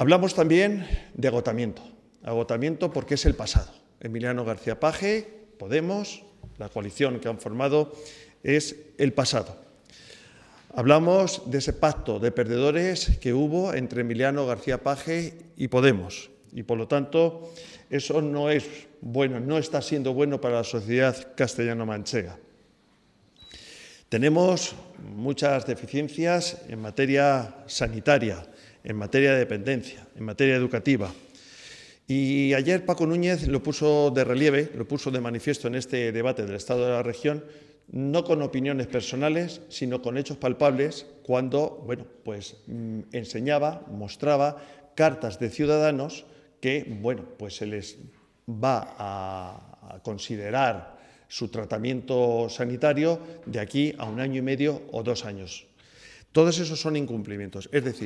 Hablamos también de agotamiento. Agotamiento porque es el pasado. Emiliano García Paje, Podemos, la coalición que han formado, es el pasado. Hablamos de ese pacto de perdedores que hubo entre Emiliano García Paje y Podemos. Y, por lo tanto, eso no es bueno, no está siendo bueno para la sociedad castellano-manchega. Tenemos muchas deficiencias en materia sanitaria, en materia de dependencia, en materia educativa. Y ayer Paco Núñez lo puso de relieve, lo puso de manifiesto en este debate del Estado de la Región, no con opiniones personales, sino con hechos palpables, cuando enseñaba, mostraba cartas de ciudadanos que se les va a considerar su tratamiento sanitario de aquí a 1 año y medio o 2 años. Todos esos son incumplimientos. Es decir,